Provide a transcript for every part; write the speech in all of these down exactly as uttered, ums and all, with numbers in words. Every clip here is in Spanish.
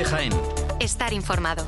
de Jaén. Estar informado.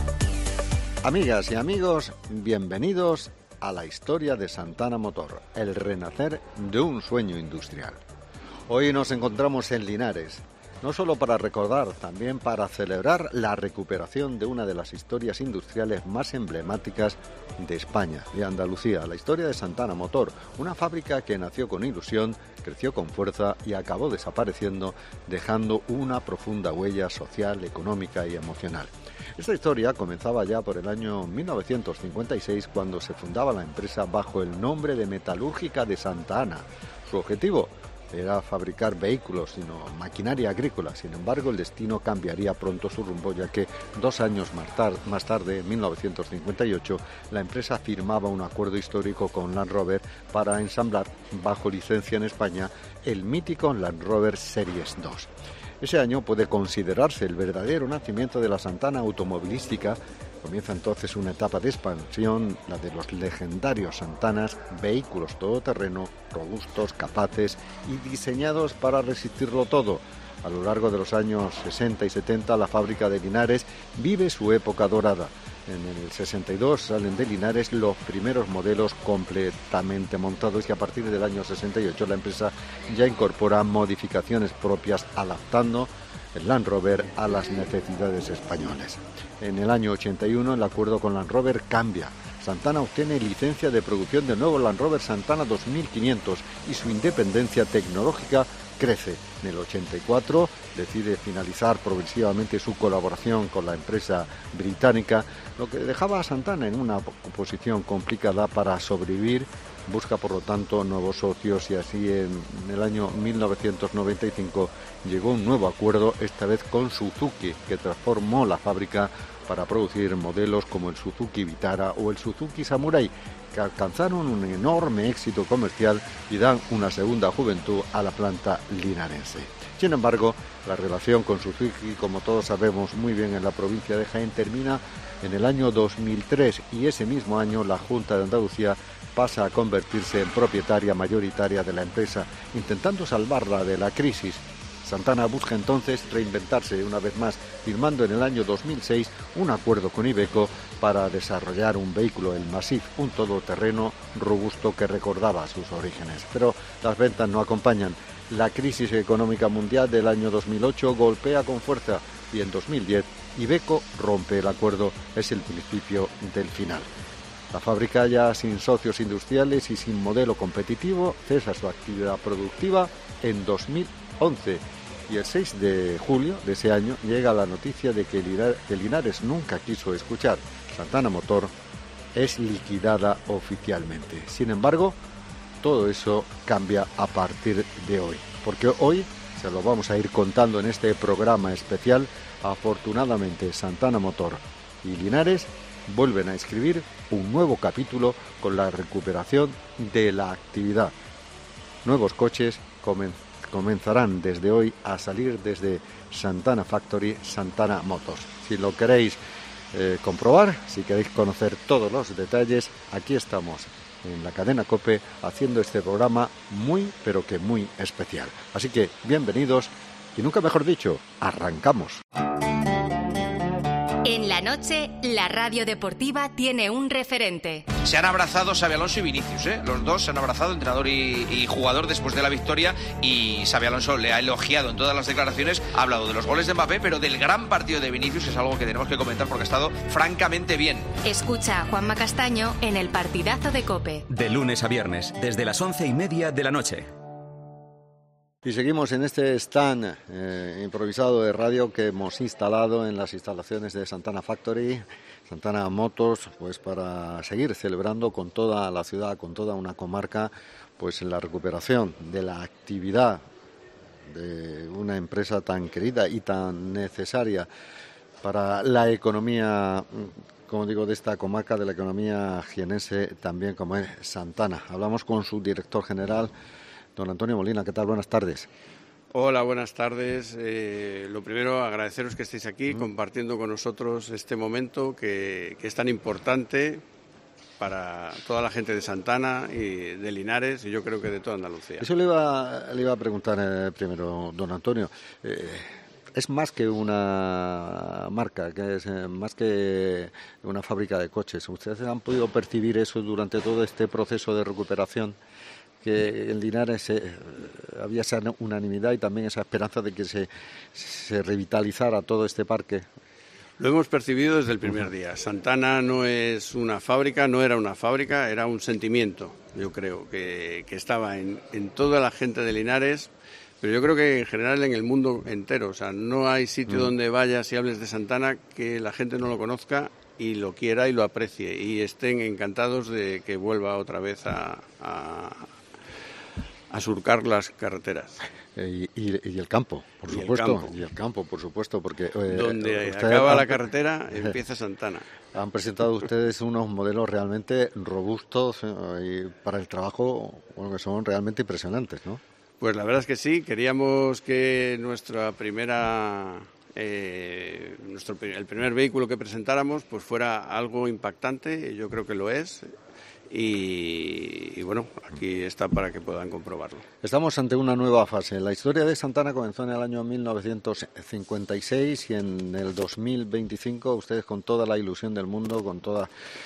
Amigas y amigos, bienvenidos a la historia de Santana Motor, el renacer de un sueño industrial. Hoy nos encontramos en Linares, no solo para recordar, también para celebrar la recuperación de una de las historias industriales más emblemáticas de España, de Andalucía, la historia de Santana Motor, una fábrica que nació con ilusión, creció con fuerza y acabó desapareciendo, dejando una profunda huella social, económica y emocional. Esta historia comenzaba ya por el año mil novecientos cincuenta y seis, cuando se fundaba la empresa bajo el nombre de Metalúrgica de Santa Ana. Su objetivo era fabricar vehículos, sino maquinaria agrícola. Sin embargo, el destino cambiaría pronto su rumbo, ya que dos años más, tar- más tarde, en mil novecientos cincuenta y ocho, la empresa firmaba un acuerdo histórico con Land Rover para ensamblar, bajo licencia en España, el mítico Land Rover Series dos. Ese año puede considerarse el verdadero nacimiento de la Santana automovilística. Comienza entonces una etapa de expansión, la de los legendarios Santanas, vehículos todoterreno, robustos, capaces y diseñados para resistirlo todo. A lo largo de los años sesenta y setenta, la fábrica de Linares vive su época dorada. En el sesenta y dos salen de Linares los primeros modelos completamente montados, y a partir del año sesenta y ocho la empresa ya incorpora modificaciones propias, adaptando el Land Rover a las necesidades españolas. En el año ochenta y uno el acuerdo con Land Rover cambia. Santana obtiene licencia de producción del nuevo Land Rover Santana dos mil quinientos y su independencia tecnológica crece. En el ochenta y cuatro decide finalizar progresivamente su colaboración con la empresa británica, lo que dejaba a Santana en una posición complicada para sobrevivir. Busca, por lo tanto, nuevos socios, y así en el año mil novecientos noventa y cinco llegó un nuevo acuerdo, esta vez con Suzuki, que transformó la fábrica para producir modelos como el Suzuki Vitara o el Suzuki Samurai, que alcanzaron un enorme éxito comercial y dan una segunda juventud a la planta linarense. Sin embargo, la relación con Suzuki, como todos sabemos muy bien en la provincia de Jaén, termina en el año dos mil tres, y ese mismo año la Junta de Andalucía pasa a convertirse en propietaria mayoritaria de la empresa, intentando salvarla de la crisis. Santana busca entonces reinventarse una vez más, firmando en el año dos mil seis un acuerdo con Iveco para desarrollar un vehículo, el Massif, un todoterreno robusto que recordaba sus orígenes. Pero las ventas no acompañan. La crisis económica mundial del año dos mil ocho golpea con fuerza, y en dos mil diez Iveco rompe el acuerdo. Es el principio del final. La fábrica, ya sin socios industriales y sin modelo competitivo, cesa su actividad productiva en dos mil once. Y el seis de julio de ese año llega la noticia de que Linares nunca quiso escuchar. Santana Motor es liquidada oficialmente. Sin embargo, todo eso cambia a partir de hoy, porque hoy se lo vamos a ir contando en este programa especial. Afortunadamente, Santana Motor y Linares vuelven a escribir un nuevo capítulo con la recuperación de la actividad. Nuevos coches comen, comenzarán desde hoy a salir desde Santana Factory, Santana Motors. Si lo queréis eh, comprobar, si queréis conocer todos los detalles, aquí estamos en la cadena COPE haciendo este programa muy, pero que muy especial. Así que bienvenidos, y nunca mejor dicho, arrancamos. En la noche, la radio deportiva tiene un referente. Se han abrazado Xabi Alonso y Vinicius, ¿eh? Los dos se han abrazado, entrenador y, y jugador, después de la victoria, y Xabi Alonso le ha elogiado en todas las declaraciones. Ha hablado de los goles de Mbappé, pero del gran partido de Vinicius es algo que tenemos que comentar porque ha estado francamente bien. Escucha a Juanma Castaño en el partidazo de COPE. De lunes a viernes, desde las once y media de la noche. Y seguimos en este stand eh, improvisado de radio que hemos instalado en las instalaciones de Santana Factory, Santana Motors, pues para seguir celebrando con toda la ciudad, con toda una comarca, pues la recuperación de la actividad de una empresa tan querida y tan necesaria para la economía, como digo, de esta comarca, de la economía jienense, también como es Santana. Hablamos con su director general, don Antonio Molina. ¿Qué tal? Buenas tardes. Hola, buenas tardes. Eh, lo primero, agradeceros que estéis aquí, mm. compartiendo con nosotros este momento que, que es tan importante para toda la gente de Santana y de Linares, y yo creo que de toda Andalucía. Eso le iba, le iba a preguntar eh, primero, don Antonio. Eh, es más que una marca, que es eh, más que una fábrica de coches. ¿Ustedes han podido percibir eso durante todo este proceso de recuperación? Que en Linares eh, había esa unanimidad y también esa esperanza de que se, se revitalizara todo este parque. Lo hemos percibido desde el primer día. Santana no es una fábrica, no era una fábrica, era un sentimiento, yo creo, que, que estaba en, en toda la gente de Linares, pero yo creo que en general en el mundo entero. O sea, no hay sitio mm. donde vayas y hables de Santana que la gente no lo conozca y lo quiera y lo aprecie y estén encantados de que vuelva otra vez a, a, a surcar las carreteras. Y, y, y el campo, por y supuesto, el campo. y el campo, por supuesto, porque eh, donde acaba han, la carretera empieza Santana. Han presentado ustedes unos modelos realmente robustos eh, y para el trabajo, bueno, que son realmente impresionantes, ¿no? Pues la verdad es que sí. Queríamos que nuestra primera eh, nuestro el primer vehículo que presentáramos pues fuera algo impactante, y yo creo que lo es. Y, y bueno, aquí está para que puedan comprobarlo. Estamos ante una nueva fase. La historia de Santana comenzó en el año mil novecientos cincuenta y seis y en el dos mil veinticinco ustedes, con toda la ilusión del mundo, con toda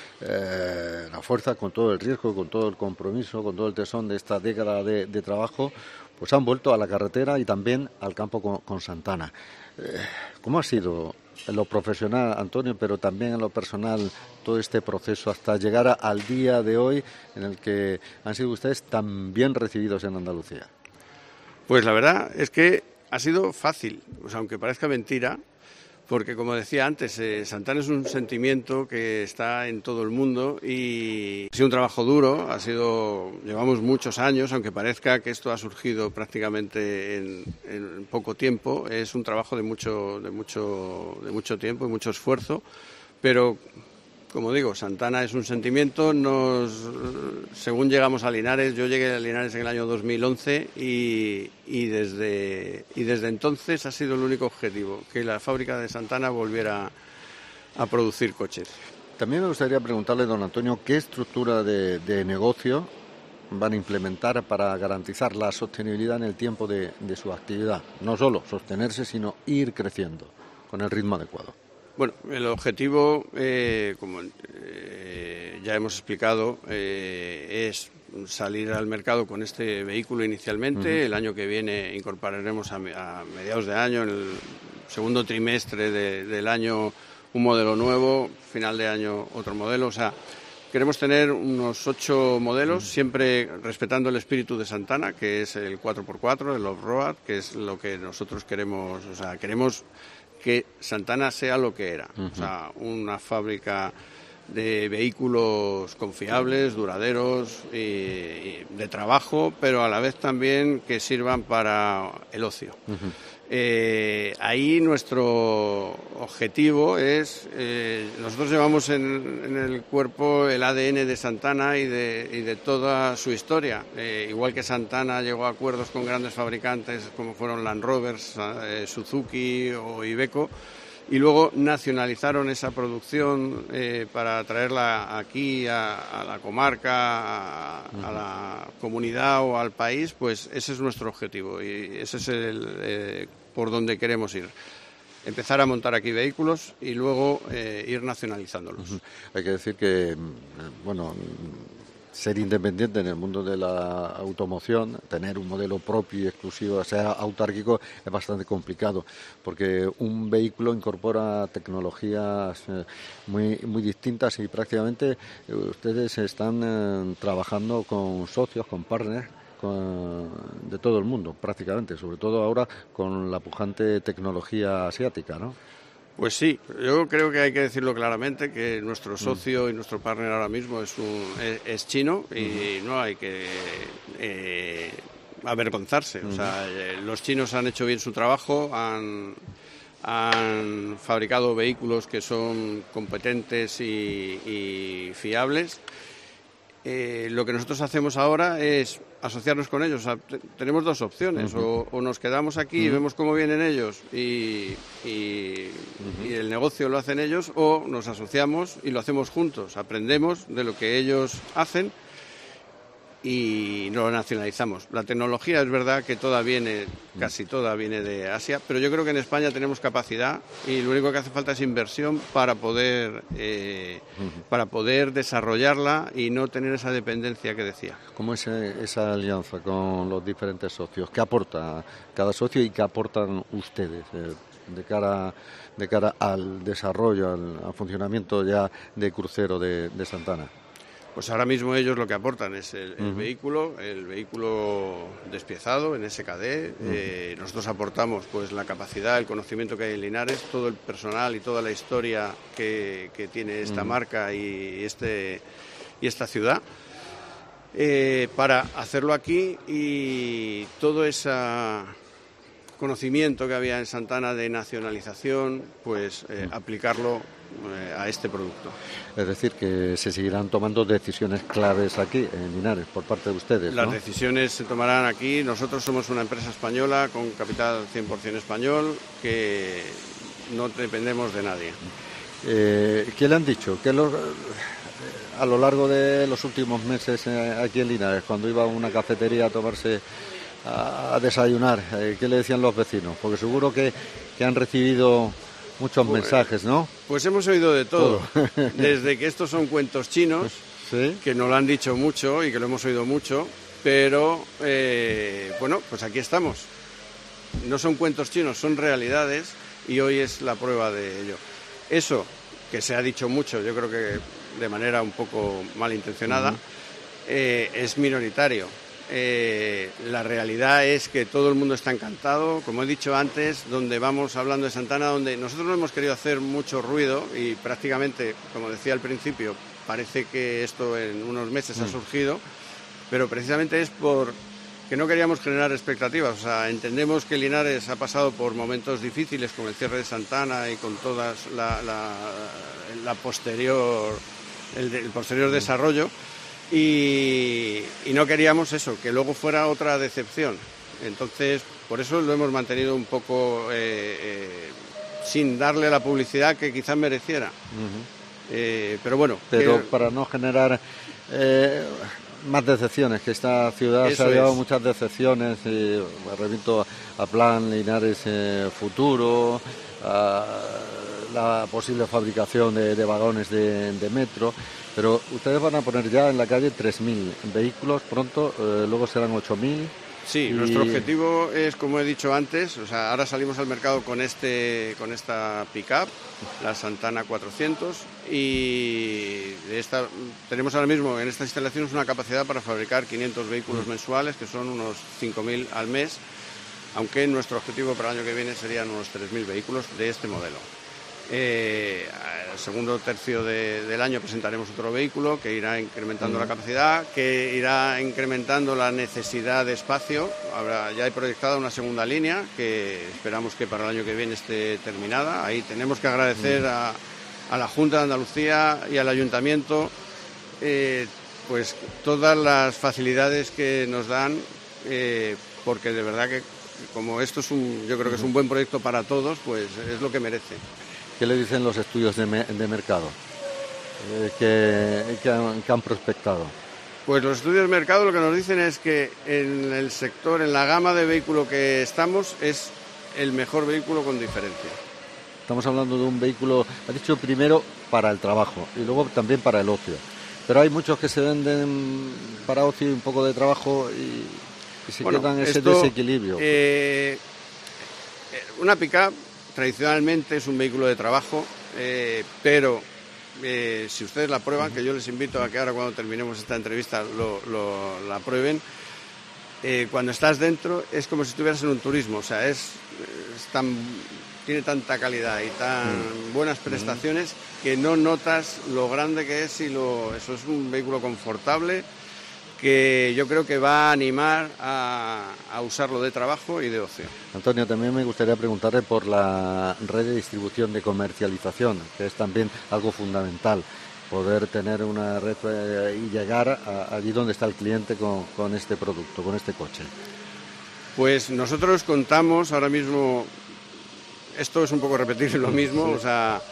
eh, la fuerza, con todo el riesgo, con todo el compromiso, con todo el tesón de esta década de, de trabajo, pues han vuelto a la carretera y también al campo con, con Santana. Eh, ¿Cómo ha sido en lo profesional, Antonio, pero también en lo personal, todo este proceso hasta llegar a, al día de hoy en el que han sido ustedes tan bien recibidos en Andalucía? Pues la verdad es que ha sido fácil, o sea, aunque parezca mentira, porque como decía antes, eh, Santana es un sentimiento que está en todo el mundo y ha sido un trabajo duro, ha sido, llevamos muchos años, aunque parezca que esto ha surgido prácticamente en, en poco tiempo, es un trabajo de mucho, de mucho, de mucho tiempo y mucho esfuerzo, pero como digo, Santana es un sentimiento. Nos, según llegamos a Linares, yo llegué a Linares en el año dos mil once y, y, desde, y desde entonces ha sido el único objetivo, que la fábrica de Santana volviera a producir coches. También me gustaría preguntarle, don Antonio, ¿qué estructura de, de negocio van a implementar para garantizar la sostenibilidad en el tiempo de, de su actividad? No solo sostenerse, sino ir creciendo con el ritmo adecuado. Bueno, el objetivo, eh, como eh, ya hemos explicado, eh, es salir al mercado con este vehículo inicialmente. Uh-huh. El año que viene incorporaremos a, a mediados de año, en el segundo trimestre de, del año, un modelo nuevo, final de año otro modelo. O sea, queremos tener unos ocho modelos, uh-huh. siempre respetando el espíritu de Santana, que es el cuatro por cuatro, el off-road, que es lo que nosotros queremos. O sea, queremos que Santana sea lo que era, uh-huh. o sea, una fábrica de vehículos confiables, duraderos, y, y de trabajo, pero a la vez también que sirvan para el ocio. Uh-huh. Eh, ahí nuestro objetivo es, eh, nosotros llevamos en, en el cuerpo el A D N de Santana y de, y de toda su historia. Eh, igual que Santana llegó a acuerdos con grandes fabricantes como fueron Land Rovers, eh, Suzuki o Iveco, y luego nacionalizaron esa producción eh, para traerla aquí a, a la comarca, a, a la comunidad o al país. Pues ese es nuestro objetivo y ese es el eh, por donde queremos ir. Empezar a montar aquí vehículos y luego eh, ir nacionalizándolos. Uh-huh. Hay que decir que, bueno, ser independiente en el mundo de la automoción, tener un modelo propio y exclusivo, o sea, autárquico, es bastante complicado, porque un vehículo incorpora tecnologías eh, muy, muy distintas y prácticamente eh, ustedes están eh, trabajando con socios, con partners, con, de todo el mundo, prácticamente, sobre todo ahora con la pujante tecnología asiática, ¿no? Pues sí, yo creo que hay que decirlo claramente, que nuestro socio y nuestro partner ahora mismo es, un, es, es chino y uh-huh. no hay que eh, avergonzarse. Uh-huh. O sea, eh, los chinos han hecho bien su trabajo, han, han fabricado vehículos que son competentes y, y fiables. Eh, lo que nosotros hacemos ahora es asociarnos con ellos. O sea, t- tenemos dos opciones, uh-huh. o, o nos quedamos aquí uh-huh. y vemos cómo vienen ellos y, y, uh-huh. y el negocio lo hacen ellos, o nos asociamos y lo hacemos juntos, aprendemos de lo que ellos hacen y lo nacionalizamos. La tecnología es verdad que toda viene, casi toda viene de Asia, pero yo creo que en España tenemos capacidad y lo único que hace falta es inversión para poder eh, uh-huh. para poder desarrollarla y no tener esa dependencia que decía. ¿Cómo es esa alianza con los diferentes socios? ¿Qué aporta cada socio y qué aportan ustedes eh, de cara de cara al desarrollo, al, al funcionamiento ya de crucero de, de Santana? Pues ahora mismo ellos lo que aportan es el, el uh-huh. vehículo, el vehículo despiezado en S K D. Uh-huh. Eh, nosotros aportamos pues la capacidad, el conocimiento que hay en Linares, todo el personal y toda la historia que, que tiene esta uh-huh. marca y este y esta ciudad eh, para hacerlo aquí, y todo ese conocimiento que había en Santana de nacionalización, pues eh, uh-huh. aplicarlo a este producto. Es decir, que se seguirán tomando decisiones claves aquí en Linares por parte de ustedes, ¿no? Las decisiones se tomarán aquí. Nosotros somos una empresa española con capital cien por ciento español, que no dependemos de nadie. Eh, ¿Qué le han dicho? ¿Qué lo, a lo largo de los últimos meses aquí en Linares, cuando iba a una cafetería a tomarse a, a desayunar, eh, qué le decían los vecinos? Porque seguro que, que han recibido muchos pues, mensajes, ¿no? Pues hemos oído de todo, todo. Desde que estos son cuentos chinos, ¿sí? Que nos lo han dicho mucho y que lo hemos oído mucho, pero eh, bueno, pues aquí estamos. No son cuentos chinos, son realidades, y hoy es la prueba de ello. Eso, que se ha dicho mucho, yo creo que de manera un poco malintencionada, uh-huh. eh, es minoritario. Eh, la realidad es que todo el mundo está encantado, como he dicho antes, donde vamos hablando de Santana, donde nosotros no hemos querido hacer mucho ruido y prácticamente, como decía al principio, parece que esto en unos meses mm. ha surgido, pero precisamente es por que no queríamos generar expectativas. O sea, entendemos que Linares ha pasado por momentos difíciles con el cierre de Santana y con toda la, la, la posterior, el, el posterior mm. desarrollo. Y, y no queríamos eso, que luego fuera otra decepción. Entonces, por eso lo hemos mantenido un poco eh, eh, sin darle la publicidad que quizás mereciera. Uh-huh. Eh, pero bueno. Pero que... para no generar eh, más decepciones, que esta ciudad eso se ha llevado es. muchas decepciones. Y me remito a Plan Linares eh, Futuro, a la posible fabricación de, de vagones de, de metro. Pero ustedes van a poner ya en la calle tres mil vehículos pronto, eh, luego serán ocho mil. Sí, y... nuestro objetivo es, como he dicho antes, o sea, ahora salimos al mercado con este con esta pick-up, la Santana cuatrocientos, y de esta, tenemos ahora mismo en estas instalaciones una capacidad para fabricar quinientos vehículos mm. mensuales, que son unos cinco mil al mes, aunque nuestro objetivo para el año que viene serían unos tres mil vehículos de este modelo. Eh, el segundo tercio de, del año presentaremos otro vehículo que irá incrementando uh-huh. la capacidad, que irá incrementando la necesidad de espacio. Habrá, ya hay proyectada una segunda línea que esperamos que para el año que viene esté terminada. Ahí tenemos que agradecer uh-huh. a, a la Junta de Andalucía y al Ayuntamiento eh, pues todas las facilidades que nos dan, eh, porque de verdad que como esto es un, yo creo que es un buen proyecto para todos, pues es lo que merece. ¿Qué le dicen los estudios de, me, de mercado eh, que, que, han, que han prospectado? Pues los estudios de mercado lo que nos dicen es que en el sector, en la gama de vehículo que estamos, es el mejor vehículo con diferencia. Estamos hablando de un vehículo, ha dicho primero para el trabajo y luego también para el ocio. Pero hay muchos que se venden para ocio y un poco de trabajo y, y se bueno, quedan ese esto, desequilibrio. Eh, una pick-up tradicionalmente es un vehículo de trabajo, eh, pero eh, si ustedes la prueban, uh-huh. que yo les invito a que ahora cuando terminemos esta entrevista lo, lo, la prueben, eh, cuando estás dentro es como si estuvieras en un turismo, o sea, es, es tan, tiene tanta calidad y tan uh-huh. buenas prestaciones uh-huh. que no notas lo grande que es y lo, eso es un vehículo confortable que yo creo que va a animar a, a usarlo de trabajo y de ocio. Antonio, también me gustaría preguntarle por la red de distribución de comercialización, que es también algo fundamental, poder tener una red eh, y llegar a, allí donde está el cliente con, con este producto, con este coche. Pues nosotros contamos ahora mismo, esto es un poco repetir lo mismo, sí. o sea,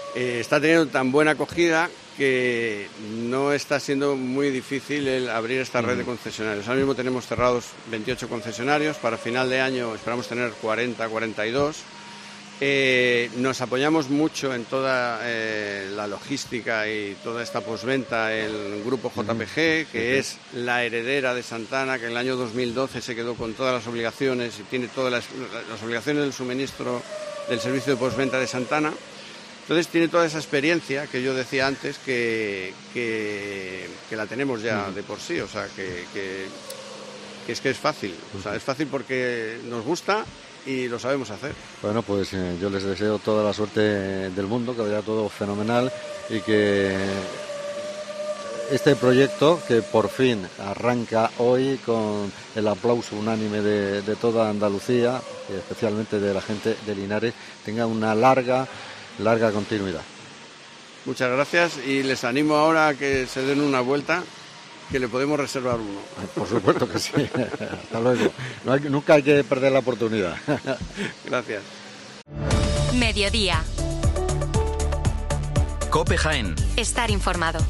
eh, está teniendo tan buena acogida que no está siendo muy difícil el abrir esta red de concesionarios. Ahora mismo tenemos cerrados veintiocho concesionarios, para final de año esperamos tener cuarenta, cuarenta y dos. Eh, nos apoyamos mucho en toda eh, la logística y toda esta postventa el grupo J P G, que es la heredera de Santana, que en el año dos mil doce se quedó con todas las obligaciones y tiene todas las, las obligaciones del suministro del servicio de postventa de Santana. Entonces tiene toda esa experiencia que yo decía antes que, que, que la tenemos ya de por sí, o sea, que, que, que es que es fácil, o sea, es fácil porque nos gusta y lo sabemos hacer. Bueno, pues eh, yo les deseo toda la suerte del mundo, que vaya todo fenomenal y que este proyecto, que por fin arranca hoy con el aplauso unánime de, de toda Andalucía, y especialmente de la gente de Linares, tenga una larga, larga continuidad. Muchas gracias y les animo ahora a que se den una vuelta, que le podemos reservar uno. Por supuesto que sí. Hasta luego. No hay, nunca hay que perder la oportunidad. Gracias. Mediodía. COPE Jaén. Estar informado.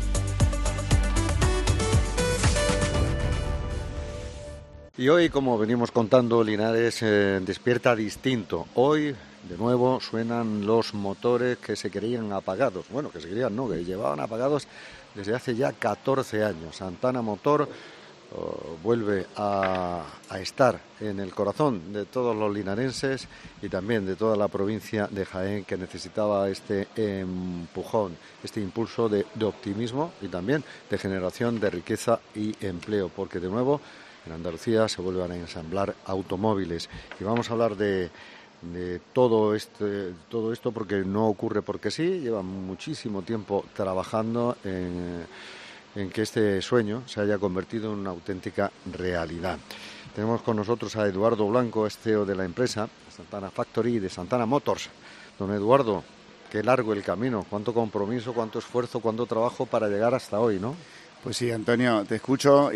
Y hoy, como venimos contando, Linares eh, despierta distinto. Hoy, de nuevo, suenan los motores que se creían apagados. Bueno, que se creían, no, que llevaban apagados desde hace ya catorce años. Santana Motor oh, vuelve a, a estar en el corazón de todos los linarenses y también de toda la provincia de Jaén, que necesitaba este empujón, este impulso de, de optimismo y también de generación de riqueza y empleo, porque de nuevo en Andalucía se vuelven a ensamblar automóviles. Y vamos a hablar de de todo este todo esto porque no ocurre porque sí, lleva muchísimo tiempo trabajando en, en que este sueño se haya convertido en una auténtica realidad. Tenemos con nosotros a Eduardo Blanco, es C E O de la empresa Santana Factory de Santana Motors. Don Eduardo, qué largo el camino, cuánto compromiso, cuánto esfuerzo, cuánto trabajo para llegar hasta hoy, ¿no? Pues sí, Antonio, te escucho y,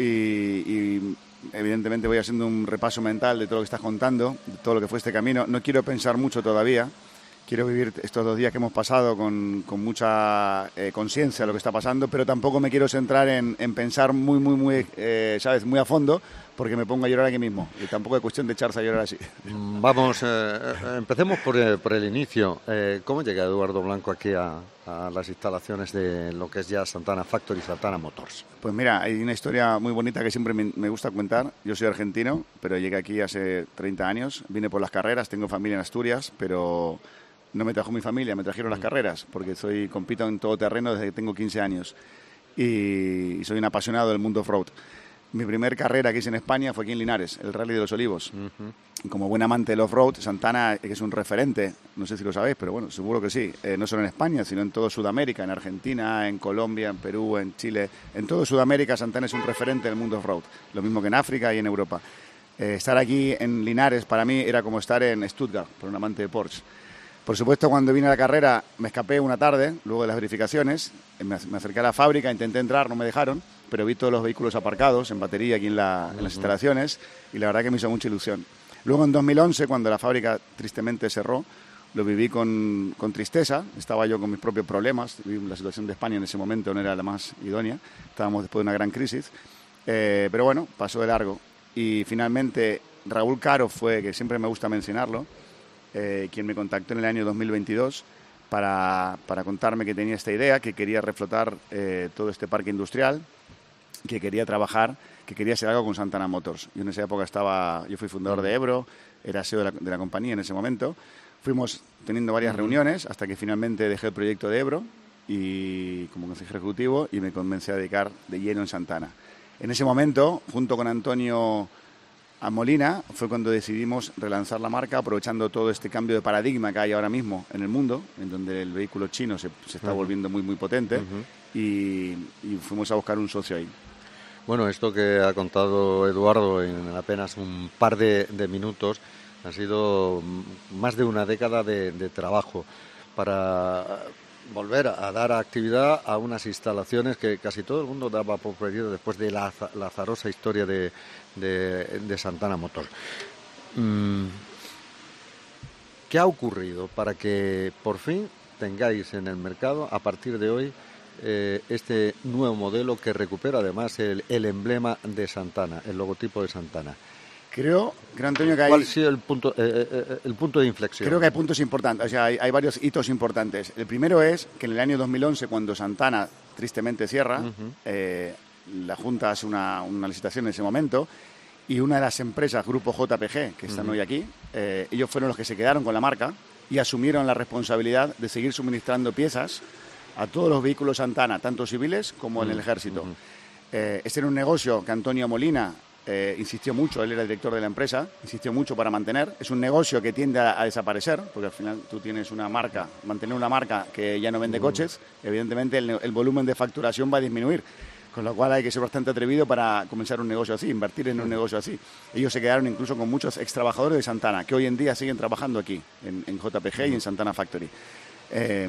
y evidentemente voy haciendo un repaso mental de todo lo que estás contando, de todo lo que fue este camino. No quiero pensar mucho todavía, quiero vivir estos dos días que hemos pasado con, con mucha eh, conciencia de lo que está pasando, pero tampoco me quiero centrar en, en pensar muy, muy, muy, eh, ¿sabes?, muy a fondo, porque me pongo a llorar aquí mismo. Y tampoco es cuestión de echarse a llorar así. Vamos, eh, empecemos por el, por el inicio. Eh, ¿Cómo llega Eduardo Blanco aquí a, a las instalaciones de lo que es ya Santana Factory, Santana Motors? Pues mira, hay una historia muy bonita que siempre me, me gusta contar. Yo soy argentino, pero llegué aquí hace treinta años. Vine por las carreras, tengo familia en Asturias, pero no me trajo mi familia, me trajeron las carreras, porque soy compito en todo terreno desde que tengo quince años. Y, y soy un apasionado del mundo off-road. Mi primer carrera que hice en España fue aquí en Linares, el Rally de los Olivos. Uh-huh. Como buen amante del off-road, Santana, que es un referente, no sé si lo sabéis, pero bueno, seguro que sí, eh, no solo en España, sino en toda Sudamérica, en Argentina, en Colombia, en Perú, en Chile. En toda Sudamérica, Santana es un referente del mundo off-road, lo mismo que en África y en Europa. Eh, estar aquí en Linares, para mí, era como estar en Stuttgart, por un amante de Porsche. Por supuesto, cuando vine a la carrera, me escapé una tarde, luego de las verificaciones, me, me acerqué a la fábrica, intenté entrar, no me dejaron, pero vi todos los vehículos aparcados en batería aquí en, la, en las instalaciones y la verdad que me hizo mucha ilusión. Luego en dos mil once, cuando la fábrica tristemente cerró, lo viví con, con tristeza, estaba yo con mis propios problemas, la situación de España en ese momento no era la más idónea, estábamos después de una gran crisis, eh, pero bueno, pasó de largo. Y finalmente Raúl Caro fue, que siempre me gusta mencionarlo, eh, quien me contactó en el año dos mil veintidós para, para contarme que tenía esta idea, que quería reflotar eh, todo este parque industrial, que quería trabajar, que quería hacer algo con Santana Motors. Yo en esa época estaba, yo fui fundador de Ebro, era C E O de la, de la compañía en ese momento. Fuimos teniendo varias reuniones hasta que finalmente dejé el proyecto de Ebro y como consejero ejecutivo y me comencé a dedicar de lleno en Santana. En ese momento, junto con Antonio Molina, fue cuando decidimos relanzar la marca, aprovechando todo este cambio de paradigma que hay ahora mismo en el mundo, en donde el vehículo chino se, se está uh-huh. volviendo muy, muy potente, uh-huh. y, y fuimos a buscar un socio ahí. Bueno, esto que ha contado Eduardo en apenas un par de, de minutos ha sido más de una década de, de trabajo para volver a dar actividad a unas instalaciones que casi todo el mundo daba por perdido después de la, la azarosa historia de, de, de Santana Motor. ¿Qué ha ocurrido para que por fin tengáis en el mercado a partir de hoy eh, este nuevo modelo que recupera además el, el emblema de Santana, el logotipo de Santana. Creo, creo, Antonio, que hay... ¿Cuál ha sido el punto, eh, eh, el punto de inflexión? Creo que hay puntos importantes, o sea, hay, hay varios hitos importantes. El primero es que en el año dos mil once, cuando Santana tristemente cierra, uh-huh. eh, la Junta hace una, una licitación en ese momento y una de las empresas, Grupo J P G, que están uh-huh. hoy aquí, eh, ellos fueron los que se quedaron con la marca y asumieron la responsabilidad de seguir suministrando piezas a todos los vehículos Santana, tanto civiles como uh-huh. en el ejército. Uh-huh. Eh, este era un negocio que Antonio Molina Eh, insistió mucho, él era el director de la empresa, insistió mucho para mantener. Es un negocio que tiende a, a desaparecer, porque al final tú tienes una marca, mantener una marca que ya no vende coches, evidentemente el, el volumen de facturación va a disminuir, con lo cual hay que ser bastante atrevido para comenzar un negocio así, invertir en un negocio así. Ellos se quedaron incluso con muchos ex trabajadores de Santana, que hoy en día siguen trabajando aquí, en, en J P G y en Santana Factory. Eh,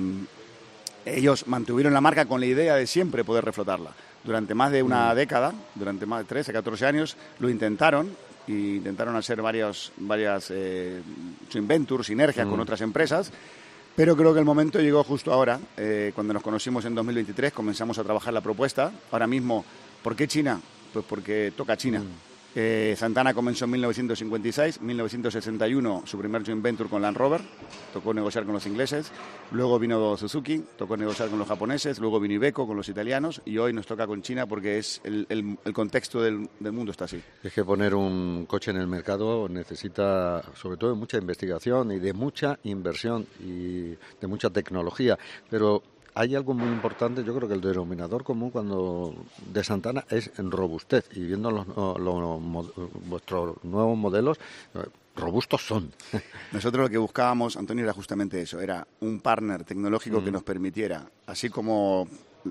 ellos mantuvieron la marca con la idea de siempre poder reflotarla. Durante más de una mm. década, durante más de trece, catorce años, lo intentaron y intentaron hacer varios, varias eh, joint ventures, sinergias mm. con otras empresas, pero creo que el momento llegó justo ahora, eh, cuando nos conocimos en dos mil veintitrés, comenzamos a trabajar la propuesta. Ahora mismo, ¿por qué China? Pues porque toca China. Mm. Eh, Santana comenzó en mil novecientos cincuenta y seis, mil novecientos sesenta y uno su primer joint venture con Land Rover, tocó negociar con los ingleses, luego vino Suzuki, tocó negociar con los japoneses, luego vino Iveco con los italianos y hoy nos toca con China porque es el, el, el contexto del, del mundo está así. Es que poner un coche en el mercado necesita sobre todo de mucha investigación y de mucha inversión y de mucha tecnología, pero hay algo muy importante, yo creo que el denominador común cuando de Santana es en robustez, y viendo los, los, los, vuestros nuevos modelos, robustos son. Nosotros lo que buscábamos, Antonio, era justamente eso, era un partner tecnológico mm. que nos permitiera, así como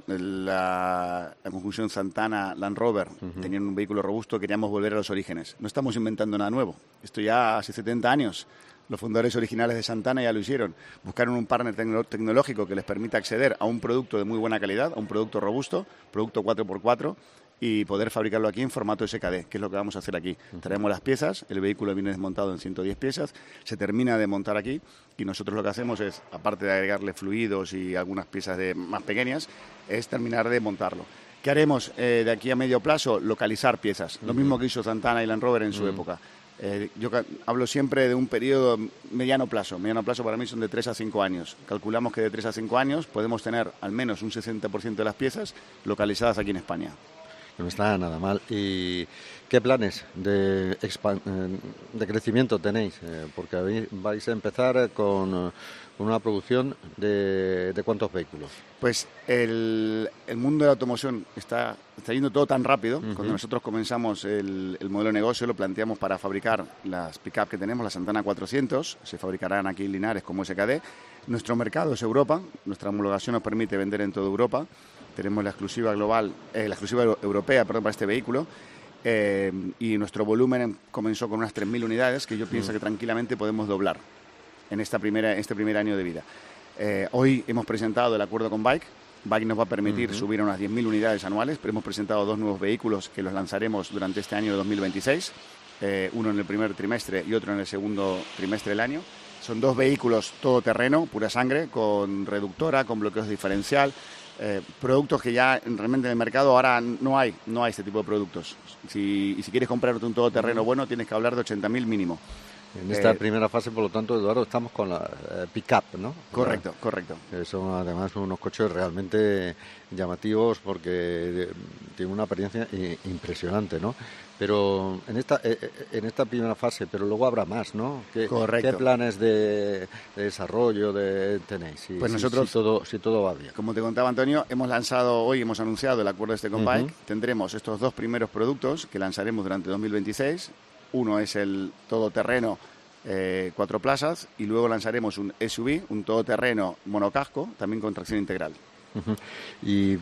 la, la conjunción Santana-Land Rover uh-huh. tenían un vehículo robusto, queríamos volver a los orígenes. No estamos inventando nada nuevo, esto ya hace setenta años. Los fundadores originales de Santana ya lo hicieron. Buscaron un partner tecno- tecnológico que les permita acceder a un producto de muy buena calidad, a un producto robusto, producto cuatro por cuatro, y poder fabricarlo aquí en formato S K D, que es lo que vamos a hacer aquí. Uh-huh. Traemos las piezas, el vehículo viene desmontado en ciento diez piezas, se termina de montar aquí y nosotros lo que hacemos es, aparte de agregarle fluidos y algunas piezas de, más pequeñas, es terminar de montarlo. ¿Qué haremos eh, de aquí a medio plazo? Localizar piezas. Uh-huh. Lo mismo que hizo Santana y Land Rover en su uh-huh. época. Eh, yo ca- hablo siempre de un periodo mediano plazo. Mediano plazo para mí son de tres a cinco años. Calculamos que de tres a cinco años podemos tener al menos un sesenta por ciento de las piezas localizadas aquí en España. No está nada mal. ¿Y qué planes de, expan- de crecimiento tenéis? Eh, porque vais a empezar con una producción de, de ¿cuántos vehículos? Pues el, el mundo de la automoción está, está yendo todo tan rápido. Uh-huh. Cuando nosotros comenzamos el, el modelo de negocio lo planteamos para fabricar las pick-up que tenemos, la Santana cuatrocientos, se fabricarán aquí en Linares como S K D. Nuestro mercado es Europa, nuestra homologación nos permite vender en toda Europa. Tenemos la exclusiva global, eh, la exclusiva europea, perdón, para este vehículo. Eh, y nuestro volumen comenzó con unas tres mil unidades que yo pienso uh-huh. que tranquilamente podemos doblar en esta primera, este primer año de vida. Eh, hoy hemos presentado el acuerdo con Bike. Bike nos va a permitir uh-huh. subir a unas diez mil unidades anuales, pero hemos presentado dos nuevos vehículos que los lanzaremos durante este año de dos mil veintiséis, eh, uno en el primer trimestre y otro en el segundo trimestre del año. Son dos vehículos todoterreno, pura sangre, con reductora, con bloqueos diferencial, eh, productos que ya realmente en el mercado ahora no hay, no hay este tipo de productos. Si, y si quieres comprarte un todoterreno uh-huh. bueno, tienes que hablar de ochenta mil mínimo. En esta eh, primera fase, por lo tanto, Eduardo, estamos con la eh, pick-up, ¿no? Correcto, la, correcto. Que son además unos coches realmente llamativos porque tienen una apariencia impresionante, ¿no? Pero en esta eh, en esta primera fase, pero luego habrá más, ¿no? ¿Qué, correcto. ¿Qué planes de, de desarrollo de, tenéis? Si, pues si, nosotros, si, todo, si todo va bien. Como te contaba, Antonio, hemos lanzado hoy, hemos anunciado el acuerdo este con Bike. Uh-huh. Tendremos estos dos primeros productos que lanzaremos durante dos mil veintiséis. Uno es el todoterreno eh, cuatro plazas y luego lanzaremos un S U V, un todoterreno monocasco, también con tracción integral. Uh-huh. ¿Y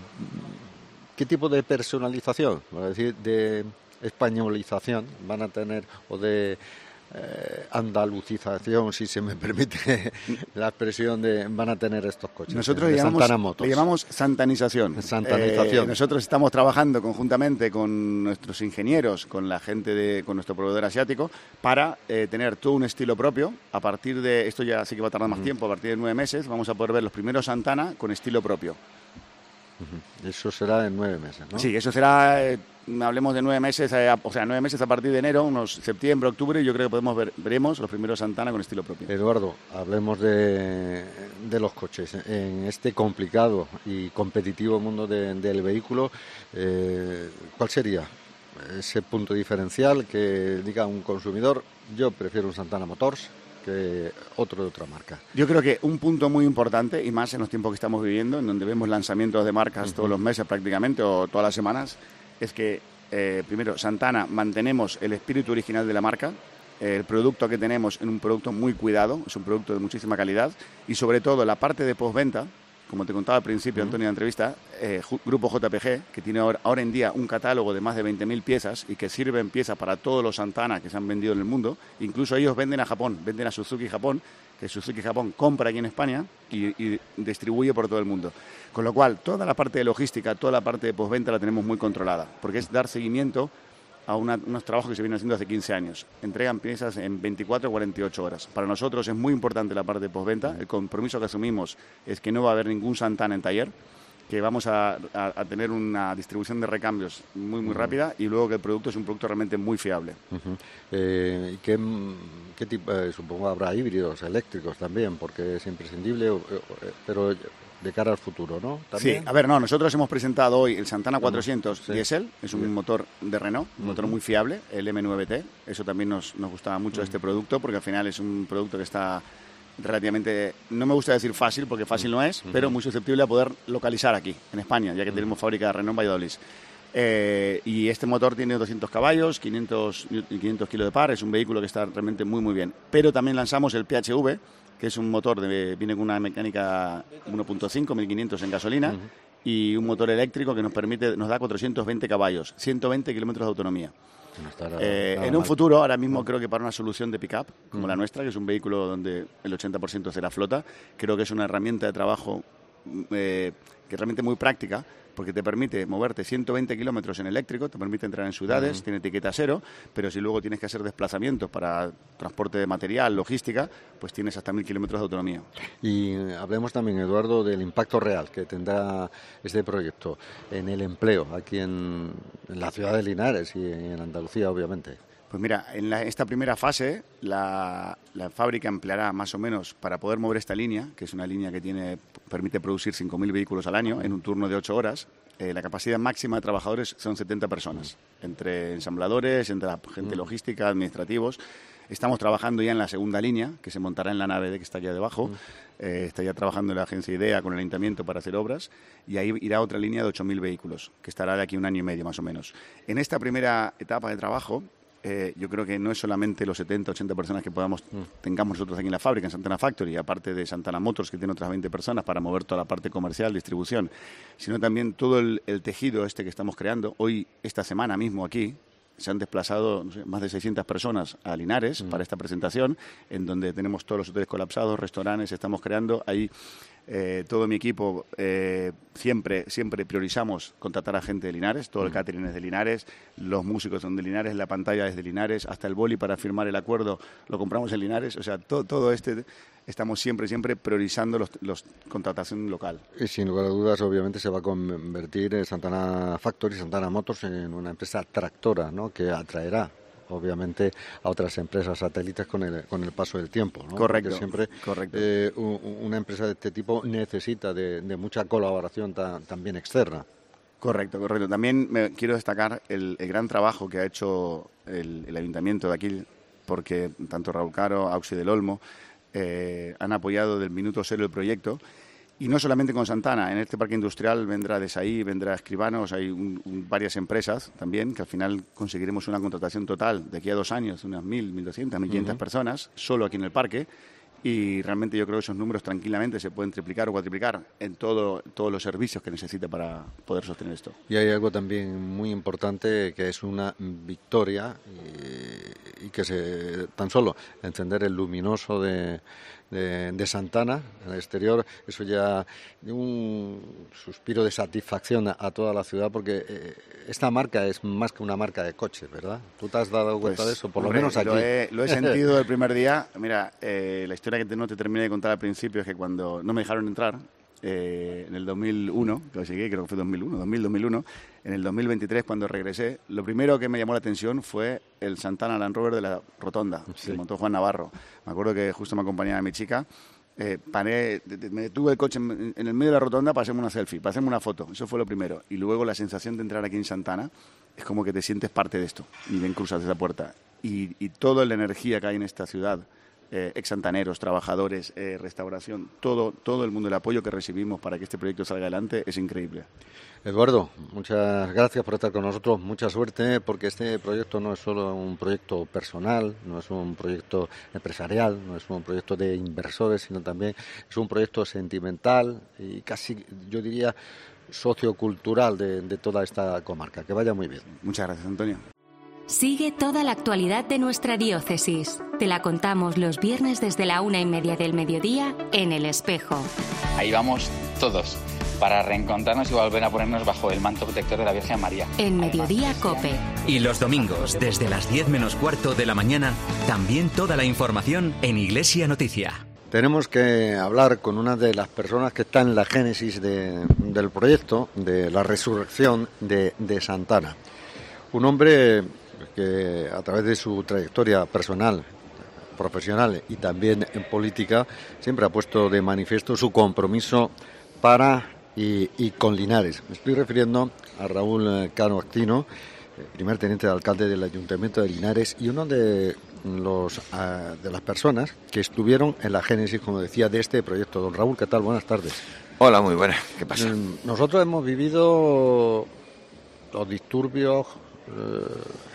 qué tipo de personalización, es decir, de españolización van a tener o de eh, andalucización, si se me permite la expresión, de van a tener estos coches? Nosotros de le llamamos, Santana Motors. le llamamos santanización. Santanización. Eh, nosotros estamos trabajando conjuntamente con nuestros ingenieros, con la gente de, con nuestro proveedor asiático, para eh, tener todo un estilo propio. A partir de, esto ya sí que va a tardar más uh-huh. tiempo, a partir de nueve meses vamos a poder ver los primeros Santana con estilo propio. Uh-huh. Eso será en nueve meses, ¿no? Sí, eso será, eh, hablemos de nueve meses, eh, o sea, nueve meses a partir de enero, unos septiembre, octubre, y yo creo que podemos ver, veremos los primeros Santana con estilo propio. Eduardo, hablemos de, de los coches. En este complicado y competitivo mundo de, del vehículo, eh, ¿cuál sería ese punto diferencial que diga un consumidor, yo prefiero un Santana Motors que otro de otra marca? Yo creo que un punto muy importante, y más en los tiempos que estamos viviendo, en donde vemos lanzamientos de marcas uh-huh. todos los meses prácticamente, o todas las semanas, es que, eh, primero, Santana, mantenemos el espíritu original de la marca. El producto que tenemos es un producto muy cuidado, es un producto de muchísima calidad, y sobre todo la parte de postventa, como te contaba al principio, uh-huh. Antonio, de la entrevista, eh, Grupo J P G, que tiene ahora, ahora en día un catálogo de más de veinte mil piezas y que sirven piezas para todos los Santana que se han vendido en el mundo. Incluso ellos venden a Japón, venden a Suzuki Japón, que Suzuki Japón compra aquí en España y, y distribuye por todo el mundo. Con lo cual, toda la parte de logística, toda la parte de postventa la tenemos muy controlada, porque es dar seguimiento a una, unos trabajos que se vienen haciendo hace quince años. Entregan piezas en veinticuatro o cuarenta y ocho horas. Para nosotros es muy importante la parte de postventa. El compromiso que asumimos es que no va a haber ningún Santana en taller, que vamos a, a, a tener una distribución de recambios muy, muy uh-huh. rápida, y luego que el producto es un producto realmente muy fiable. Uh-huh. Eh, ¿qué, qué tipo, eh, supongo habrá híbridos eléctricos también, porque es imprescindible, o, o, pero de cara al futuro, ¿no? ¿También? Sí, a ver, no, nosotros hemos presentado hoy el Santana cuatrocientos sí. Diesel, es un sí. motor de Renault, un uh-huh. motor muy fiable, el eme nueve te, eso también nos, nos gustaba mucho uh-huh. este producto, porque al final es un producto que está relativamente, no me gusta decir fácil, porque fácil no es, uh-huh. pero muy susceptible a poder localizar aquí, en España, ya que uh-huh. tenemos fábrica de Renault en Valladolid. Eh, y este motor tiene doscientos caballos, quinientos kilos de par, es un vehículo que está realmente muy muy bien. Pero también lanzamos el P H V, que es un motor, de, viene con una mecánica uno punto cinco, mil quinientos en gasolina, uh-huh. y un motor eléctrico que nos permite, nos da cuatrocientos veinte caballos, ciento veinte kilómetros de autonomía. No estará, eh, en un mal. futuro, ahora mismo no. creo que para una solución de pick-up, como uh-huh. la nuestra, que es un vehículo donde el ochenta por ciento será flota, creo que es una herramienta de trabajo eh, que realmente muy práctica, porque te permite moverte ciento veinte kilómetros en eléctrico, te permite entrar en ciudades, uh-huh. tiene etiqueta cero, pero si luego tienes que hacer desplazamientos para transporte de material, logística, pues tienes hasta mil kilómetros de autonomía. Y hablemos también, Eduardo, del impacto real que tendrá este proyecto en el empleo aquí en, en la ciudad de Linares y en Andalucía, obviamente. Pues mira, en la, esta primera fase la, la fábrica empleará más o menos, para poder mover esta línea, que es una línea que tiene permite producir cinco mil vehículos al año en un turno de ocho horas, eh, la capacidad máxima de trabajadores son setenta personas, entre ensambladores, entre la gente logística, administrativos. Estamos trabajando ya en la segunda línea, que se montará en la nave de que está allá debajo. Eh, está ya trabajando en la agencia IDEA con el ayuntamiento para hacer obras, y ahí irá otra línea de ocho mil vehículos, que estará de aquí un año y medio más o menos. En esta primera etapa de trabajo, Eh, yo creo que no es solamente los setenta, ochenta personas que podamos tengamos nosotros aquí en la fábrica, en Santana Factory, aparte de Santana Motors, que tiene otras veinte personas para mover toda la parte comercial, distribución, sino también todo el, el tejido este que estamos creando. Hoy, esta semana mismo aquí, se han desplazado no sé, más de seiscientas personas a Linares mm. para esta presentación, en donde tenemos todos los hoteles colapsados, restaurantes, estamos creando ahí. Eh, todo mi equipo eh, siempre siempre priorizamos contratar a gente de Linares, todo el catering es de Linares, los músicos son de Linares, la pantalla es de Linares, hasta el boli para firmar el acuerdo lo compramos en Linares, o sea, todo, todo este estamos siempre siempre priorizando los, los contratación local. Y sin lugar a dudas, obviamente se va a convertir en Santana Factory, Santana Motors, en una empresa tractora, ¿no?, que atraerá obviamente a otras empresas satélites con el con el paso del tiempo, ¿no? Correcto. Porque siempre correcto. Eh, una empresa de este tipo necesita de, de mucha colaboración ta, también externa. Correcto, correcto. También me quiero destacar el, el gran trabajo que ha hecho el, el ayuntamiento de aquí, porque tanto Raúl Caro, Auxi del Olmo, eh, han apoyado del minuto cero el proyecto. Y no solamente con Santana, en este parque industrial vendrá Desaí, vendrá Escribanos, hay un, un, varias empresas también, que al final conseguiremos una contratación total de aquí a dos años, unas mil, mil doscientas, mil quinientas uh-huh. personas, solo aquí en el parque, y realmente yo creo que esos números tranquilamente se pueden triplicar o cuatriplicar en todo, todos los servicios que necesite para poder sostener esto. Y hay algo también muy importante que es una victoria y, y que se tan solo encender el luminoso de, de, de Santana en el exterior, eso ya un suspiro de satisfacción a, a toda la ciudad, porque eh, esta marca es más que una marca de coches, ¿verdad? ¿Tú te has dado cuenta pues, de eso? Por hombre, lo menos aquí. Lo he, lo he sentido el primer día. Mira, eh, la historia que te, no te terminé de contar al principio es que cuando no me dejaron entrar, eh, en el dos mil uno, que lo llegué, creo que fue dos mil uno, dos mil, dos mil uno, en el dos mil veintitrés, cuando regresé, lo primero que me llamó la atención fue el Santana Land Rover de la Rotonda, sí. que montó Juan Navarro. Me acuerdo que justo me acompañaba mi chica. Eh, paré, me detuve el coche en, en el medio de la rotonda para hacerme una selfie, para hacerme una foto. Eso fue lo primero. Y luego la sensación de entrar aquí en Santana es como que te sientes parte de esto y ven cruzas esa puerta. Y, y toda la energía que hay en esta ciudad, eh, ex-santaneros, trabajadores, eh, restauración, todo, todo el mundo, el apoyo que recibimos para que este proyecto salga adelante es increíble. Eduardo, muchas gracias por estar con nosotros, mucha suerte, porque este proyecto no es solo un proyecto personal, no es un proyecto empresarial, no es un proyecto de inversores, sino también es un proyecto sentimental y casi, yo diría, sociocultural de, de toda esta comarca. Que vaya muy bien. Muchas gracias, Antonio. Sigue toda la actualidad de nuestra diócesis. Te la contamos los viernes desde la una y media del mediodía en El Espejo. Ahí vamos todos, para reencontrarnos y volver a ponernos bajo el manto protector de la Virgen María. En Mediodía Cope. Y los domingos, desde las diez menos cuarto de la mañana, también toda la información en Iglesia Noticia. Tenemos que hablar con una de las personas que está en la génesis de, del proyecto, de la resurrección de, de Santana. Un hombre que a través de su trayectoria personal, profesional y también en política, siempre ha puesto de manifiesto su compromiso para y, y con Linares. Me estoy refiriendo a Raúl Cano Actino, primer teniente de alcalde del Ayuntamiento de Linares y uno de los uh, de las personas que estuvieron en la génesis, como decía, de este proyecto. Don Raúl, ¿qué tal? Buenas tardes. Hola, muy buenas. ¿Qué pasa? Eh, nosotros hemos vivido los disturbios eh,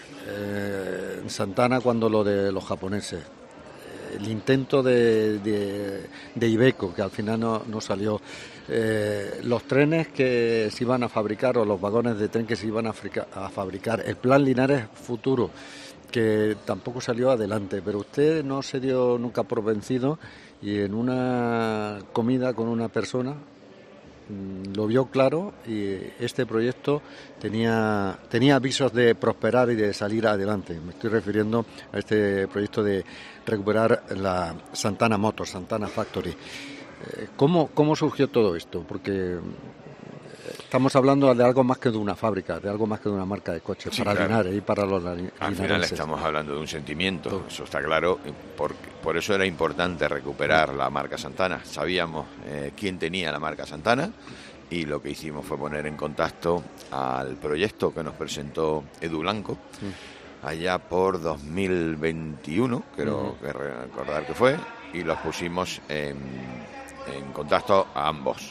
eh, en Santana cuando lo de los japoneses, el intento de, de, de Iveco, que al final no, no salió, eh, los trenes que se iban a fabricar o los vagones de tren que se iban a, frica, a fabricar, el plan Linares Futuro, que tampoco salió adelante, pero usted no se dio nunca por vencido y en una comida con una persona mmm, lo vio claro y este proyecto tenía, tenía avisos de prosperar y de salir adelante. Me estoy refiriendo a este proyecto de recuperar la Santana Motors, Santana Factory. Eh, ¿cómo, ¿Cómo surgió todo esto? Porque estamos hablando de algo más que de una fábrica, de algo más que de una marca de coches, sí, para claro. Linares y para los linarenses. Al final estamos hablando de un sentimiento, todo. Eso está claro, por, por eso era importante recuperar la marca Santana. Sabíamos eh, quién tenía la marca Santana y lo que hicimos fue poner en contacto al proyecto que nos presentó Edu Blanco, sí. allá por dos mil veintiuno, creo uh-huh. que recordar que fue, y los pusimos en, en contacto a ambos.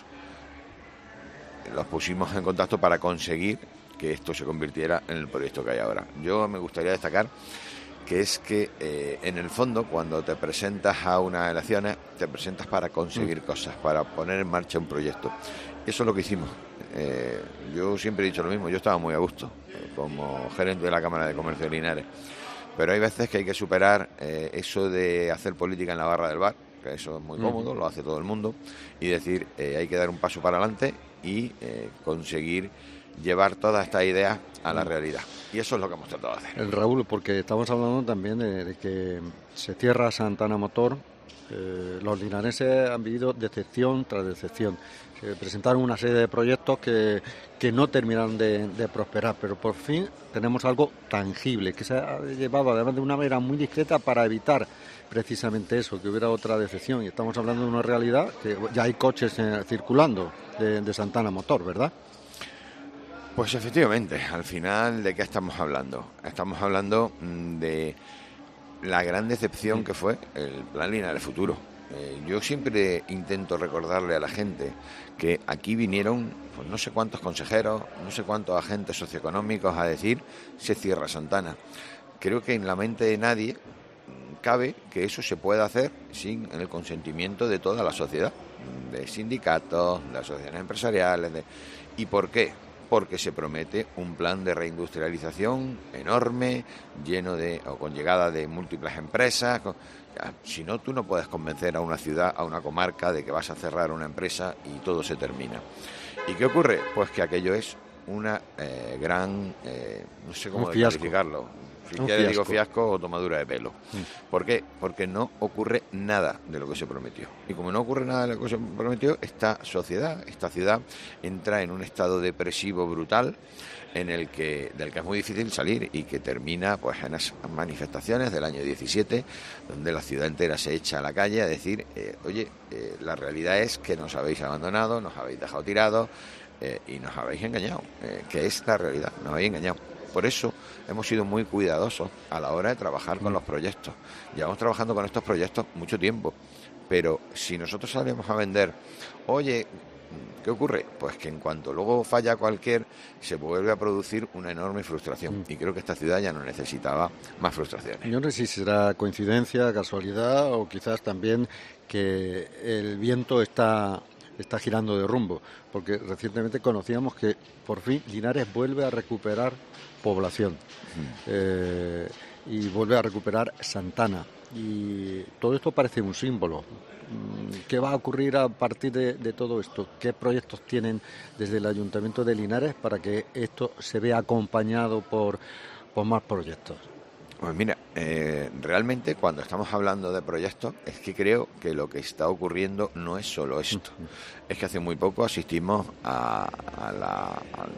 Los pusimos en contacto para conseguir que esto se convirtiera en el proyecto que hay ahora. Yo me gustaría destacar que es que eh, en el fondo cuando te presentas a unas elecciones te presentas para conseguir mm. cosas, para poner en marcha un proyecto. Eso es lo que hicimos. Eh, yo siempre he dicho lo mismo, yo estaba muy a gusto como gerente de la Cámara de Comercio de Linares, pero hay veces que hay que superar eh, eso de hacer política en la barra del bar, que eso es muy cómodo, mm. lo hace todo el mundo, y decir eh, hay que dar un paso para adelante y eh, conseguir llevar todas estas ideas a la realidad. Y eso es lo que hemos tratado de hacer. El Raúl, porque estamos hablando también de, de que se cierra Santana Motor, eh, los linarenses han vivido decepción tras decepción. Se presentaron una serie de proyectos que, que no terminaron de, de prosperar, pero por fin tenemos algo tangible, que se ha llevado además de una manera muy discreta para evitar precisamente eso, que hubiera otra decepción. Y estamos hablando de una realidad que ya hay coches eh, circulando de, de Santana Motor, ¿verdad? Pues efectivamente, al final, ¿de qué estamos hablando? Estamos hablando de la gran decepción que fue el Plan Linares Futuro. Eh, yo siempre intento recordarle a la gente que aquí vinieron pues no sé cuántos consejeros, no sé cuántos agentes socioeconómicos a decir se cierra Santana. Creo que en la mente de nadie cabe que eso se pueda hacer sin el consentimiento de toda la sociedad, de sindicatos, de asociaciones empresariales. De... ¿Y por qué? Porque se promete un plan de reindustrialización enorme, lleno de, o con llegada de múltiples empresas. Con... Ya, si no, tú no puedes convencer a una ciudad, a una comarca, de que vas a cerrar una empresa y todo se termina. ¿Y qué ocurre? Pues que aquello es una eh, gran, eh, no sé cómo calificarlo. Si quieres digo fiasco o tomadura de pelo. Mm. ¿Por qué? Porque no ocurre nada de lo que se prometió. Y como no ocurre nada de lo que se prometió, esta sociedad, esta ciudad, entra en un estado depresivo brutal en el que del que es muy difícil salir y que termina pues en esas manifestaciones del año diecisiete, donde la ciudad entera se echa a la calle a decir, eh, oye, eh, la realidad es que nos habéis abandonado, nos habéis dejado tirados eh, y nos habéis engañado, eh, que es la realidad, nos habéis engañado. Por eso hemos sido muy cuidadosos a la hora de trabajar con los proyectos. Llevamos trabajando con estos proyectos mucho tiempo, pero si nosotros salimos a vender, oye, ¿qué ocurre? Pues que en cuanto luego falla cualquier, se vuelve a producir una enorme frustración. Y creo que esta ciudad ya no necesitaba más frustraciones. Yo no sé si será coincidencia, casualidad o quizás también que el viento está... está girando de rumbo, porque recientemente conocíamos que por fin Linares vuelve a recuperar población mm. eh, y vuelve a recuperar Santana, y todo esto parece un símbolo. ¿Qué va a ocurrir a partir de, de todo esto? ¿Qué proyectos tienen desde el Ayuntamiento de Linares para que esto se vea acompañado por, por más proyectos? Pues mira, eh, realmente cuando estamos hablando de proyectos es que creo que lo que está ocurriendo no es solo esto. Es que hace muy poco asistimos a, a la... A,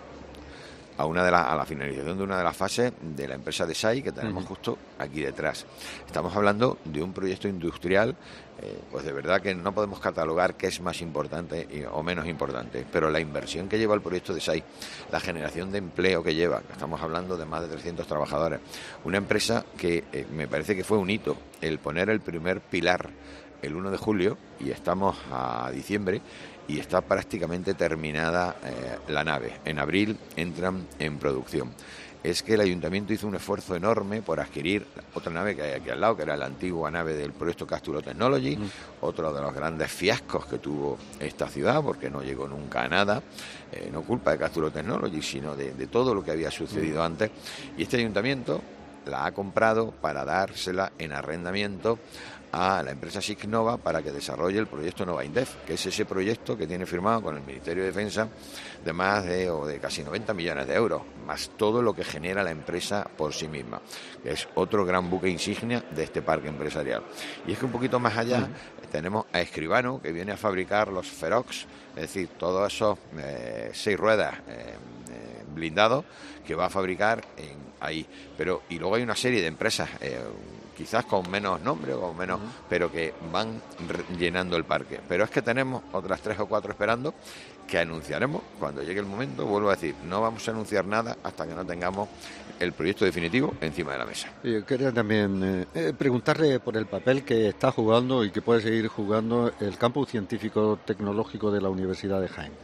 a una de la, a la finalización de una de las fases de la empresa de S A I que tenemos uh-huh. justo aquí detrás. Estamos hablando de un proyecto industrial, eh, pues de verdad que no podemos catalogar qué es más importante y, o menos importante, pero la inversión que lleva el proyecto de S A I, la generación de empleo que lleva, estamos hablando de más de trescientos trabajadores, una empresa que eh, me parece que fue un hito, el poner el primer pilar el uno de julio, y estamos a diciembre, y está prácticamente terminada eh, la nave. En abril entran en producción. Es que el Ayuntamiento hizo un esfuerzo enorme por adquirir otra nave que hay aquí al lado, que era la antigua nave del proyecto Castulo Technology, mm. otro de los grandes fiascos que tuvo esta ciudad, porque no llegó nunca a nada, eh, no culpa de Castulo Technology, sino de, de todo lo que había sucedido mm. antes. Y este Ayuntamiento la ha comprado para dársela en arrendamiento a la empresa Signova para que desarrolle el proyecto Nova Indef, que es ese proyecto que tiene firmado con el Ministerio de Defensa de más de o de casi noventa millones de euros, más todo lo que genera la empresa por sí misma, que es otro gran buque insignia de este parque empresarial. Y es que un poquito más allá uh-huh. tenemos a Escribano, que viene a fabricar los Ferox, es decir, todos esos eh, seis ruedas eh, eh, blindados que va a fabricar en, ahí. Pero y luego hay una serie de empresas eh, quizás con menos nombre o con menos, uh-huh. pero que van llenando el parque. Pero es que tenemos otras tres o cuatro esperando que anunciaremos cuando llegue el momento. Vuelvo a decir, no vamos a anunciar nada hasta que no tengamos el proyecto definitivo encima de la mesa. Yo quería también eh, preguntarle por el papel que está jugando y que puede seguir jugando el campus científico tecnológico de la Universidad de Jaén.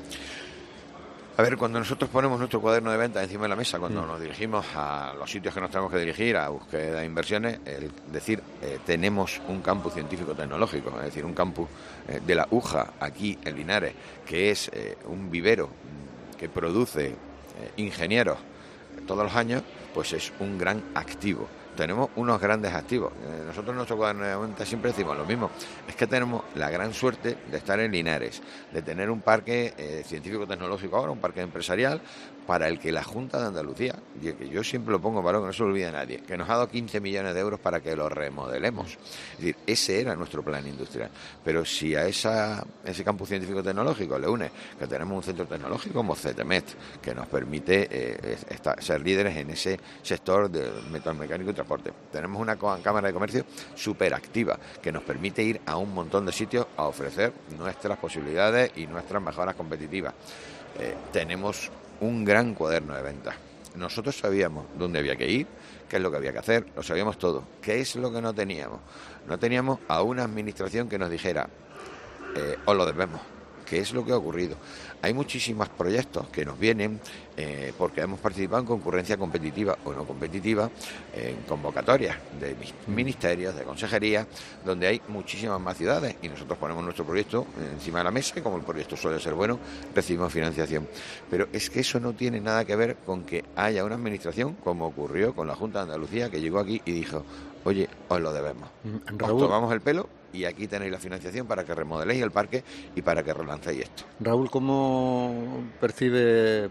A ver, cuando nosotros ponemos nuestro cuaderno de ventas encima de la mesa, cuando mm. nos dirigimos a los sitios que nos tenemos que dirigir, a búsqueda de inversiones, el decir, eh, tenemos un campus científico-tecnológico, es decir, un campus eh, de la U J A, aquí en Linares, que es eh, un vivero que produce eh, ingenieros todos los años, pues es un gran activo. Tenemos unos grandes activos. Eh, nosotros en nuestro cuaderno de ventas siempre decimos lo mismo. Es que tenemos la gran suerte de estar en Linares, de tener un parque eh, científico-tecnológico ahora, un parque empresarial, para el que la Junta de Andalucía, y que yo siempre lo pongo en valor, que no se lo olvide nadie, que nos ha dado quince millones de euros para que lo remodelemos. Es decir, ese era nuestro plan industrial. Pero si a esa, ese campus científico-tecnológico le une que tenemos un centro tecnológico como CETEMET, que nos permite eh, estar, ser líderes en ese sector del metalmecánico y transporte. Tenemos una cámara de comercio súper activa que nos permite ir a un montón de sitios a ofrecer nuestras posibilidades y nuestras mejoras competitivas. Eh, tenemos un gran cuaderno de ventas. Nosotros sabíamos dónde había que ir, qué es lo que había que hacer, lo sabíamos todo. ¿Qué es lo que no teníamos? No teníamos a una administración que nos dijera, eh, os lo debemos, ¿Qué es lo que ha ocurrido? Hay muchísimos proyectos que nos vienen eh, porque hemos participado en concurrencia competitiva o no competitiva, en convocatorias de ministerios, de consejerías, donde hay muchísimas más ciudades y nosotros ponemos nuestro proyecto encima de la mesa y como el proyecto suele ser bueno, recibimos financiación. Pero es que eso no tiene nada que ver con que haya una administración, como ocurrió con la Junta de Andalucía, que llegó aquí y dijo, oye, os lo debemos. Raúl, os tomamos el pelo y aquí tenéis la financiación para que remodeléis el parque y para que relancéis esto. Raúl, ¿cómo percibe, eh,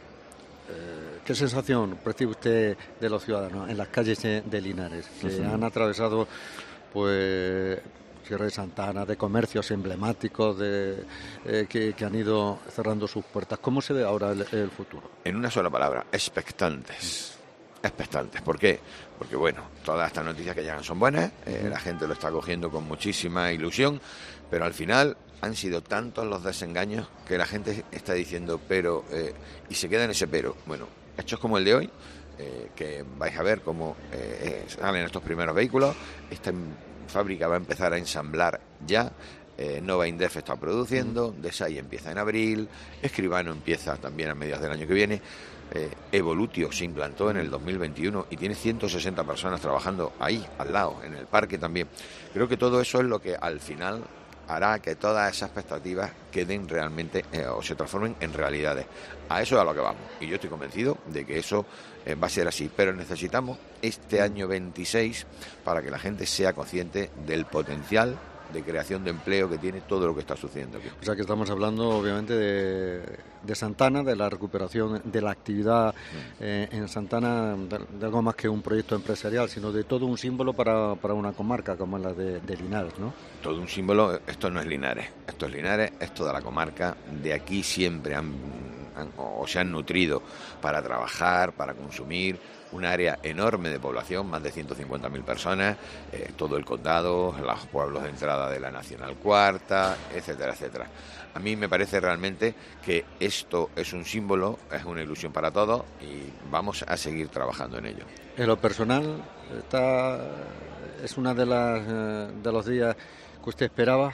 qué sensación percibe usted de los ciudadanos en las calles de Linares, que uh-huh. han atravesado, pues, Sierra de Santana, de comercios emblemáticos de, eh, que, que han ido cerrando sus puertas? ¿Cómo se ve ahora el, el futuro? En una sola palabra, expectantes. Expectantes. ¿Por qué? Porque, bueno, todas estas noticias que llegan son buenas, eh, la gente lo está cogiendo con muchísima ilusión, pero al final han sido tantos los desengaños que la gente está diciendo, pero, eh, y se queda en ese pero. Bueno, hechos como el de hoy, eh, que vais a ver cómo eh, salen estos primeros vehículos, esta fábrica va a empezar a ensamblar ya. Eh, Nova Indef está produciendo, Desay empieza en abril, Escribano empieza también a mediados del año que viene, eh, Evolutio se implantó en el dos mil veintiuno y tiene ciento sesenta personas trabajando ahí, al lado, en el parque también. Creo que todo eso es lo que al final hará que todas esas expectativas queden realmente eh, o se transformen en realidades. A eso es a lo que vamos y yo estoy convencido de que eso eh, va a ser así, pero necesitamos este año veintiséis para que la gente sea consciente del potencial de creación de empleo que tiene todo lo que está sucediendo aquí. O sea que estamos hablando obviamente de, de Santana, de la recuperación de la actividad eh, en Santana, de, de algo más que un proyecto empresarial, sino de todo un símbolo para, para una comarca como la de, de Linares, ¿no? Todo un símbolo, esto no es Linares, esto es Linares, es toda la comarca, de aquí siempre han, han o se han nutrido para trabajar, para consumir, un área enorme de población, más de ciento cincuenta mil personas, eh, todo el condado, los pueblos de entrada de la Nacional Cuarta, etcétera, etcétera. A mí me parece realmente que esto es un símbolo, es una ilusión para todos y vamos a seguir trabajando en ello. En lo personal, esta es una de las de los días que usted esperaba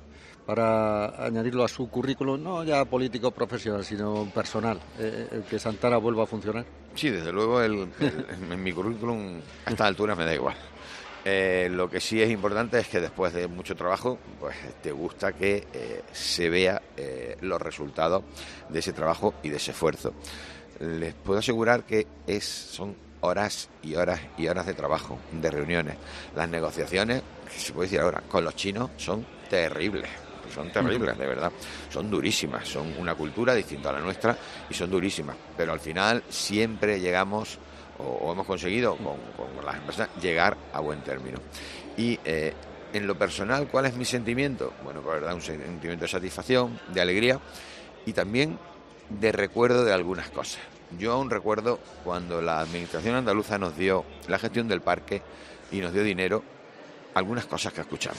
para añadirlo a su currículum, no ya político profesional, sino personal, eh, que Santana vuelva a funcionar. Sí, desde luego el, el, en mi currículum a esta altura me da igual. Eh, lo que sí es importante es que después de mucho trabajo, pues te gusta que eh, se vea eh, los resultados de ese trabajo y de ese esfuerzo. Les puedo asegurar que es son horas y horas y horas de trabajo, de reuniones. Las negociaciones, que se puede decir ahora, con los chinos son terribles. Son terribles, de verdad. Son durísimas, son una cultura distinta a la nuestra y son durísimas. Pero al final siempre llegamos, o, o hemos conseguido con, con las empresas, llegar a buen término. Y eh, en lo personal, ¿cuál es mi sentimiento? Bueno, pues verdad, un sentimiento de satisfacción, de alegría y también de recuerdo de algunas cosas. Yo aún recuerdo cuando la administración andaluza nos dio la gestión del parque y nos dio dinero, algunas cosas que escuchamos.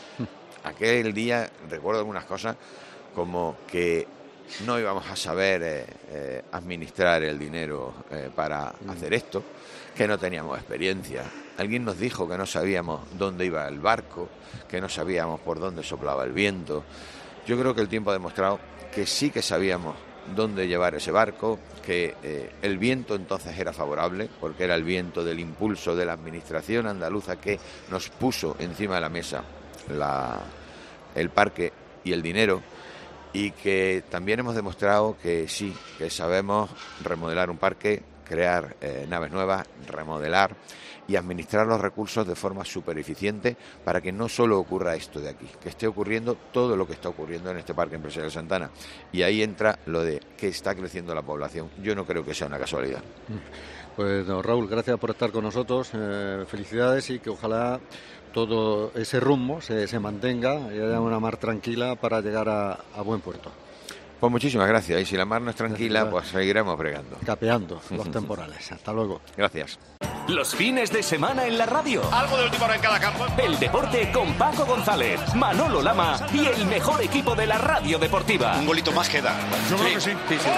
Aquel día recuerdo algunas cosas como que no íbamos a saber eh, eh, administrar el dinero eh, para hacer esto, que no teníamos experiencia. Alguien nos dijo que no sabíamos dónde iba el barco, que no sabíamos por dónde soplaba el viento. Yo creo que el tiempo ha demostrado que sí que sabíamos dónde llevar ese barco, que eh, el viento entonces era favorable, porque era el viento del impulso de la administración andaluza que nos puso encima de la mesa La, el parque y el dinero, y que también hemos demostrado que sí, que sabemos remodelar un parque, crear eh, naves nuevas, remodelar y administrar los recursos de forma súper eficiente para que no solo ocurra esto de aquí, que esté ocurriendo todo lo que está ocurriendo en este Parque Empresarial Santana. Y ahí entra lo de que está creciendo la población. Yo no creo que sea una casualidad. Pues no, Raúl, gracias por estar con nosotros, eh, felicidades y que ojalá todo ese rumbo se, se mantenga y haya una mar tranquila para llegar a, a buen puerto. Pues muchísimas gracias, y si la mar no es tranquila, pues seguiremos bregando. Capeando los temporales. Hasta luego. Gracias. Los fines de semana en la radio. Algo de última hora en cada campo. El deporte con Paco González, Manolo Lama y el mejor equipo de la radio deportiva. Un golito más queda. Yo creo que sí. sí, sí.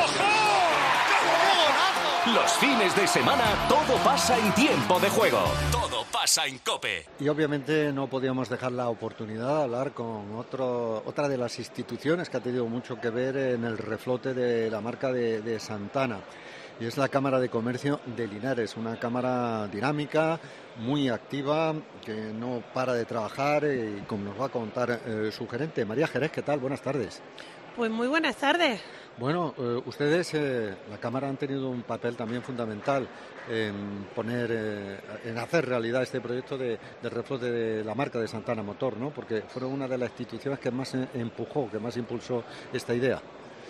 Los fines de semana todo pasa en tiempo de juego. Todo pasa pasa en COPE. Y obviamente no podíamos dejar la oportunidad de hablar con otro, otra de las instituciones que ha tenido mucho que ver en el reflote de la marca de, de Santana. Y es la Cámara de Comercio de Linares, una cámara dinámica, muy activa, que no para de trabajar y como nos va a contar eh, su gerente. María Jerez, ¿qué tal? Buenas tardes. Pues muy buenas tardes. Bueno, eh, ustedes, eh, la Cámara, han tenido un papel también fundamental en poner, eh, en hacer realidad este proyecto de, de reflote de la marca de Santana Motor, ¿no? Porque fueron una de las instituciones que más empujó, que más impulsó esta idea.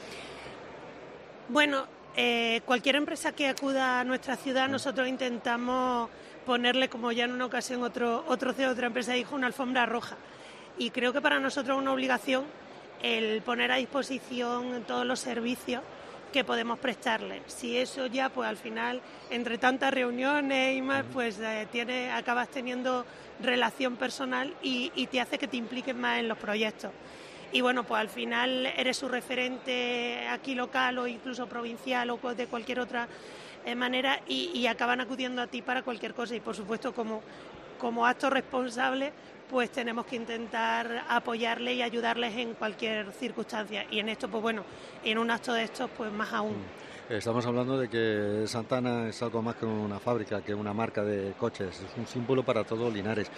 Bueno, eh, cualquier empresa que acuda a nuestra ciudad, nosotros intentamos ponerle, como ya en una ocasión otro, otro C E O de otra empresa dijo, una alfombra roja. Y creo que para nosotros es una obligación el poner a disposición todos los servicios que podemos prestarle. Si eso ya, pues al final, entre tantas reuniones y más, pues eh, tiene, acabas teniendo relación personal y, y te hace que te impliques más en los proyectos. Y bueno, pues al final eres su referente aquí local o incluso provincial o de cualquier otra eh, manera y, y acaban acudiendo a ti para cualquier cosa y por supuesto como, como acto responsable pues tenemos que intentar apoyarles y ayudarles en cualquier circunstancia y en esto pues bueno, en un acto de estos pues más aún. Estamos hablando de que Santana es algo más que una fábrica, que una marca de coches, es un símbolo para todo Linares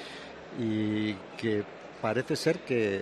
y que parece ser que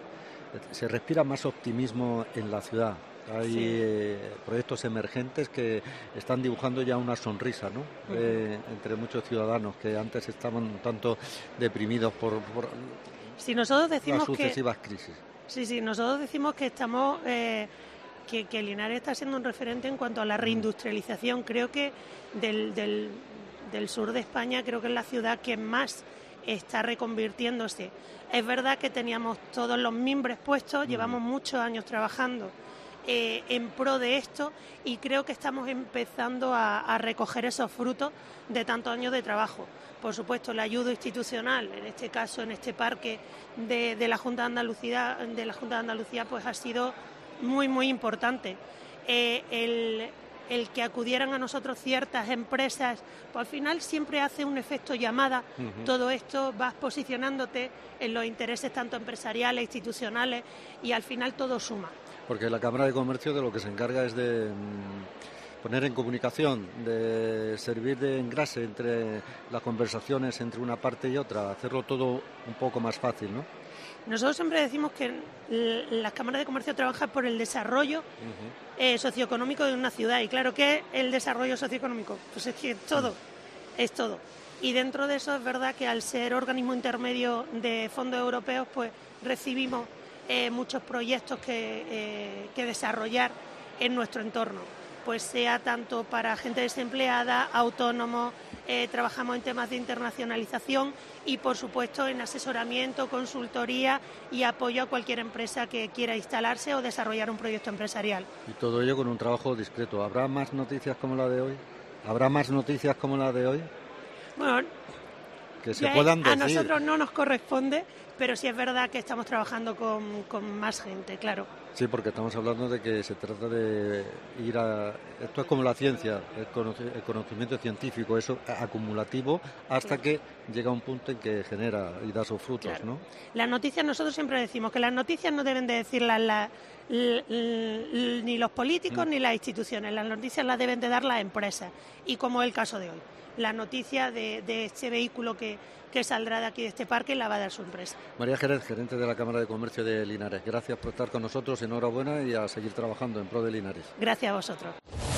se respira más optimismo en la ciudad. Hay sí. eh, proyectos emergentes que están dibujando ya una sonrisa, ¿no? Uh-huh. eh, entre muchos ciudadanos que antes estaban un tanto deprimidos por, por si nosotros decimos las sucesivas que, crisis. Sí, sí, nosotros decimos que estamos eh, que, que Linares está siendo un referente en cuanto a la reindustrialización. Creo que del, del, del sur de España creo que es la ciudad que más está reconvirtiéndose. Es verdad que teníamos todos los mimbres puestos, llevamos muchos años trabajando eh, en pro de esto y creo que estamos empezando a, a recoger esos frutos de tantos años de trabajo. Por supuesto, la ayuda institucional, en este caso, en este parque de, de la Junta de Andalucía, de la Junta de Andalucía, pues ha sido muy, muy importante. Eh, el el que acudieran a nosotros ciertas empresas, pues al final siempre hace un efecto llamada. Uh-huh. Todo esto vas posicionándote en los intereses tanto empresariales, institucionales, y al final todo suma. Porque la Cámara de Comercio de lo que se encarga es de mmm, poner en comunicación, de servir de engrase entre las conversaciones entre una parte y otra, hacerlo todo un poco más fácil, ¿no? Nosotros siempre decimos que las cámaras de comercio trabajan por el desarrollo uh-huh. eh, socioeconómico de una ciudad. Y claro, ¿qué es el desarrollo socioeconómico? Pues es que todo, uh-huh. es todo. Y dentro de eso es verdad que al ser organismo intermedio de fondos europeos, pues recibimos eh, muchos proyectos que, eh, que desarrollar en nuestro entorno. Pues sea tanto para gente desempleada, autónomos, eh, trabajamos en temas de internacionalización y por supuesto en asesoramiento, consultoría y apoyo a cualquier empresa que quiera instalarse o desarrollar un proyecto empresarial. Y todo ello con un trabajo discreto. ¿Habrá más noticias como la de hoy? ¿Habrá más noticias como la de hoy? Bueno, que se puedan decir. A nosotros no nos corresponde, pero sí es verdad que estamos trabajando con, con más gente, claro. Sí, porque estamos hablando de que se trata de ir a... Esto es como la ciencia, el conocimiento científico, eso acumulativo, hasta claro. que llega un punto en que genera y da sus frutos, claro. ¿no? Las noticias, nosotros siempre decimos que las noticias no deben de decirlas la, la, la, ni los políticos mm. ni las instituciones, las noticias las deben de dar las empresas, y como es el caso de hoy. La noticia de, de este vehículo que, que saldrá de aquí de este parque la va a dar su empresa. María Jerez, gerente de la Cámara de Comercio de Linares. Gracias por estar con nosotros, enhorabuena y a seguir trabajando en pro de Linares. Gracias a vosotros.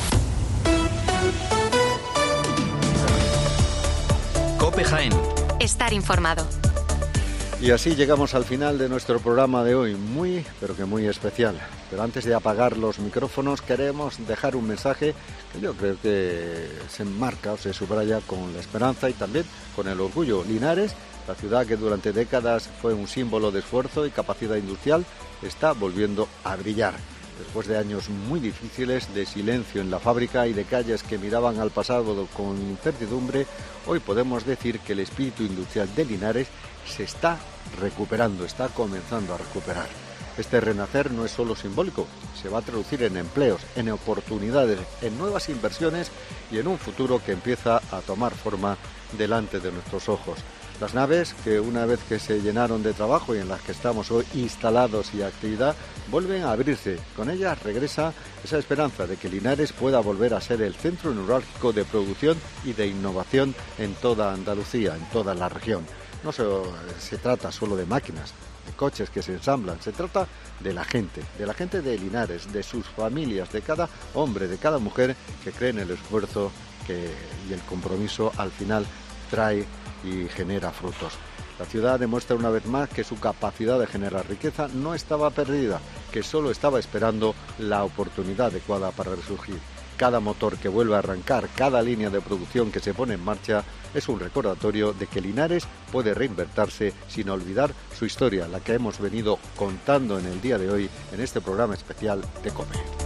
COPE Jaén. Estar informado. Y así llegamos al final de nuestro programa de hoy, muy, pero que muy especial. Pero antes de apagar los micrófonos queremos dejar un mensaje que yo creo que se enmarca o se subraya con la esperanza y también con el orgullo. Linares, la ciudad que durante décadas fue un símbolo de esfuerzo y capacidad industrial, está volviendo a brillar. Después de años muy difíciles, de silencio en la fábrica y de calles que miraban al pasado con incertidumbre, hoy podemos decir que el espíritu industrial de Linares se está recuperando, está comenzando a recuperar. Este renacer no es solo simbólico, se va a traducir en empleos, en oportunidades, en nuevas inversiones y en un futuro que empieza a tomar forma delante de nuestros ojos. Las naves, que una vez que se llenaron de trabajo y en las que estamos hoy instalados y actividad, vuelven a abrirse. Con ellas regresa esa esperanza de que Linares pueda volver a ser el centro neurálgico de producción y de innovación en toda Andalucía, en toda la región. No se, se trata solo de máquinas, de coches que se ensamblan, se trata de la gente, de la gente de Linares, de sus familias, de cada hombre, de cada mujer que cree en el esfuerzo que, y el compromiso al final trae y genera frutos. La ciudad demuestra una vez más que su capacidad de generar riqueza no estaba perdida, que solo estaba esperando la oportunidad adecuada para resurgir. Cada motor que vuelve a arrancar, cada línea de producción que se pone en marcha es un recordatorio de que Linares puede reinventarse sin olvidar su historia, la que hemos venido contando en el día de hoy en este programa especial de COPE.